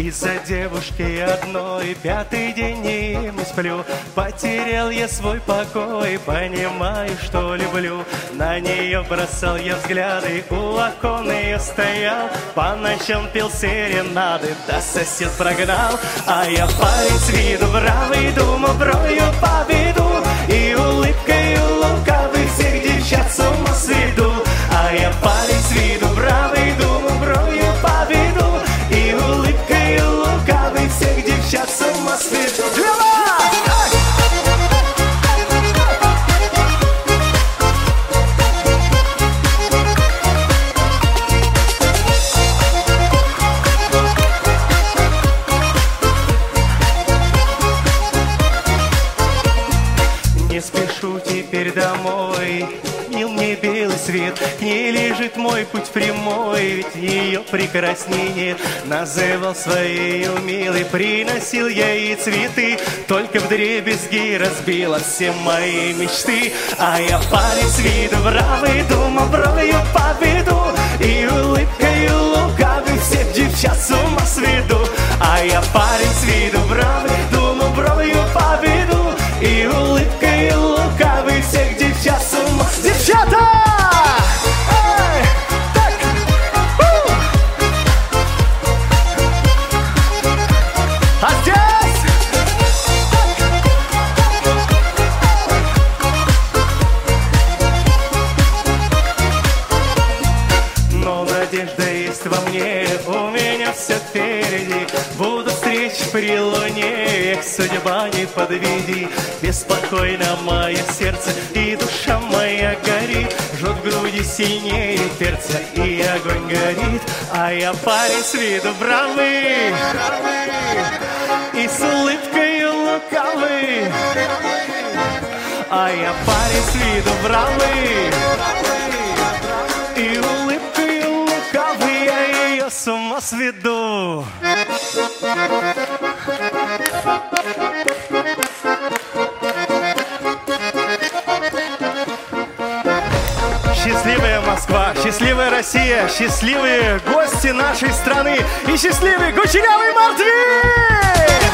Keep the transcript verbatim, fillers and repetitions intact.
Из-за девушки одной пятый день не сплю. Потерял я свой покой, понимаю, что люблю. На нее бросал я взгляды, у окон ее стоял. По ночам пел серенады, да сосед прогнал. А я парень с виду бравый, думал, брою победу. И улыбкой лукавый всех девчат с ума сведу. А я парень с виду бравый, думал, брою победу. И улыбкой лукавый всех девчат с ума сведу. Не спешу теперь домой, мил мне белый свет. К ней лежит мой путь прямой, ведь ее прекрасней нет. Называл своей милой, приносил я ей цветы. Только вдребезги разбила все мои мечты. А я парень с виду бравый, думал, бровью победу. И улыбкой лукавый всех девчат с ума сведу. А я парень с виду бравый, думал, бровью победу. И улыбкой лукавый всех девчат с ума. Девчата! Эй! Так! У! А здесь? Но надежда есть во мне, у меня все впереди. Буду встреч при луне, эх, судьба не подведи. Беспокойно мое сердце и душа моя горит. Жжет в груди синее перца и огонь горит. А я парень с виду бравый и с улыбкой лукавый. А я парень с виду бравый и улыбкой лукавый. Я ее с ума сведу. Счастливая Москва, счастливая Россия, счастливые гости нашей страны и счастливый кучерявый Мартвей!